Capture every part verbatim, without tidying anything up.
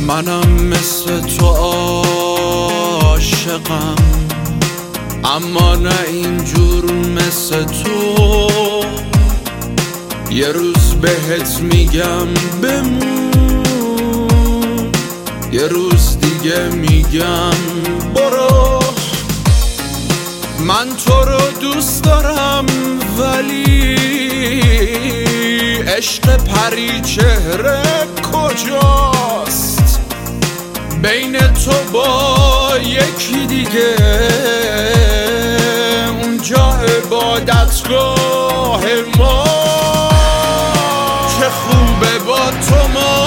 منم مثل تو عاشقم، اما نه اینجور مثل تو. یه روز بهت میگم بمون، یه روز دیگه میگم برو. من تو رو دوست دارم ولی عشق پری چهره کجاست؟ بین تو با یکی دیگه، اونجا عبادتگاه ما. چه خوبه با تو ما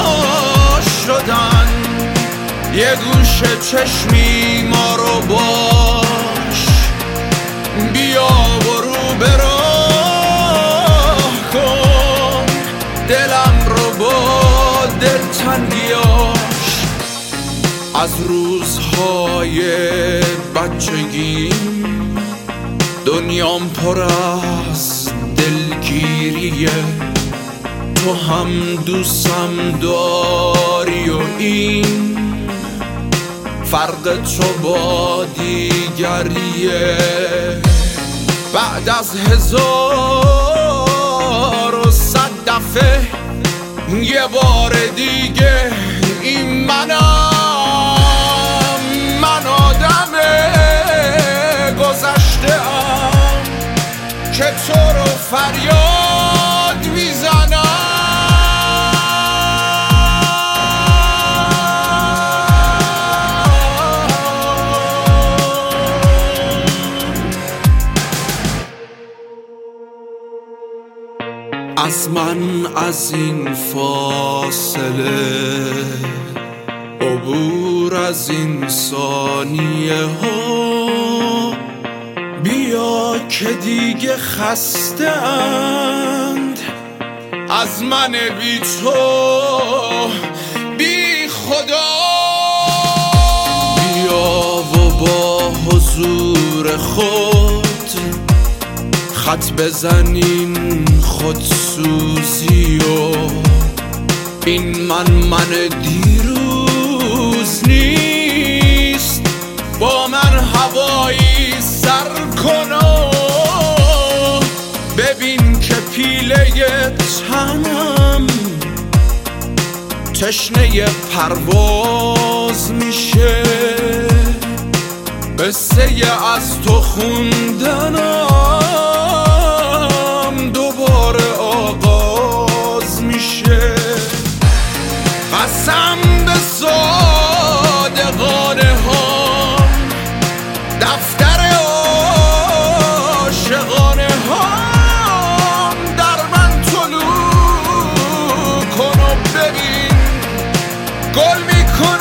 شدن، یه گوشه چشمی ما رو باش. بیا برو به راه کن دلم رو با دلتنگیاش. از روزهای بچگی دنیام پر از دلگیریه، تو هم دوستم داری و این فرق تو با دیگریه. بعد از هزار و صد دفعه یه بار دیگه این منم، من آدم گذشته ام که تو رو فریاد میزنم. از من از این فاصله، عبور از این ثانیه ها، بیا که دیگه خسته اند از من بی تو بی خدا. بیا و با حضور خود خط بزنیم خودسوزی و این من من دیروز نیست. با من هوایی سر کن و ببین که پیله تنم تشنه پرواز میشه. قصه از تو خوندنم دوباره آغاز میشه. قسم به صادقانه ها، دفتر عاشقانه ها در من طلوع کن و ببین گل میکن